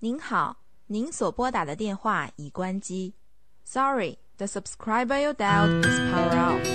您好，您所拨打的电话已关机。Sorry, the subscriber you dialed is power off.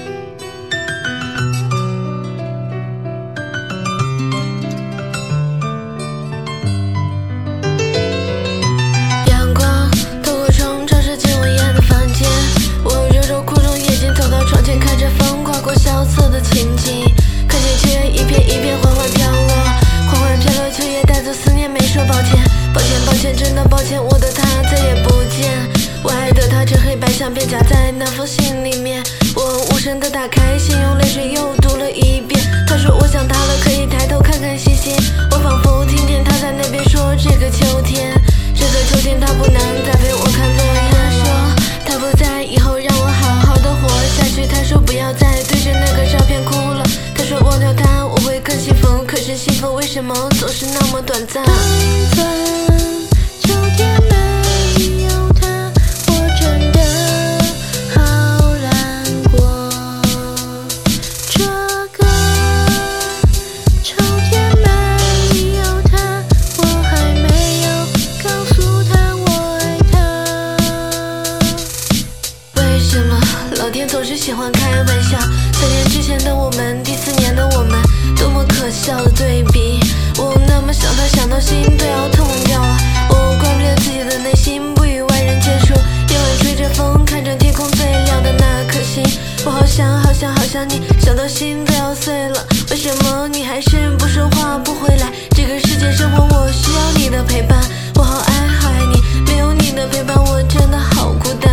阳光透过窗照射进我眼的房间，我揉揉裤中眼睛，走到床前，看着风划过萧瑟的情景，看见秋叶一片一片缓缓飘落，缓缓飘落，秋叶带走思念，没说抱歉，抱歉，抱歉，真的抱歉，我的他再也不见。我爱的他，这黑白相片夹在那封信里面，我无声地打开信，用泪水又读了一遍。他说我想他了，可以抬头看看星星，我仿佛听见他在那边说，这个秋天他不能再陪我看落叶。他说他不在，以后让我好好的活下去。他说不要再对着那个照片哭了，他说忘掉他我会更幸福，可是幸福为什么总是那么短暂？秋天没有他，我真的好难过。这个秋天没有他，我还没有告诉他我爱他。为什么老天总是喜欢开玩笑？3年之前的我们，第4年的我们，多么可笑的对比。我那么想他，想到心都要痛掉了。我关闭了自己的内心，不与外人接触。夜晚吹着风，看着天空最亮的那颗星。我好想好想好想你，想到心都要碎了。为什么你还是不说话不回来？这个世界生活我需要你的陪伴，我好爱好爱你，没有你的陪伴我真的好孤单。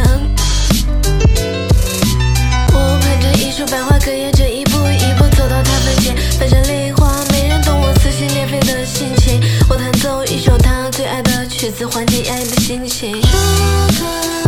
我盼着一束百花隔夜着，一步一步走到他坟前，翻山梨花，没人懂我撕心裂肺的心情。我弹奏一首他最爱的曲子，缓解压抑的心情。这个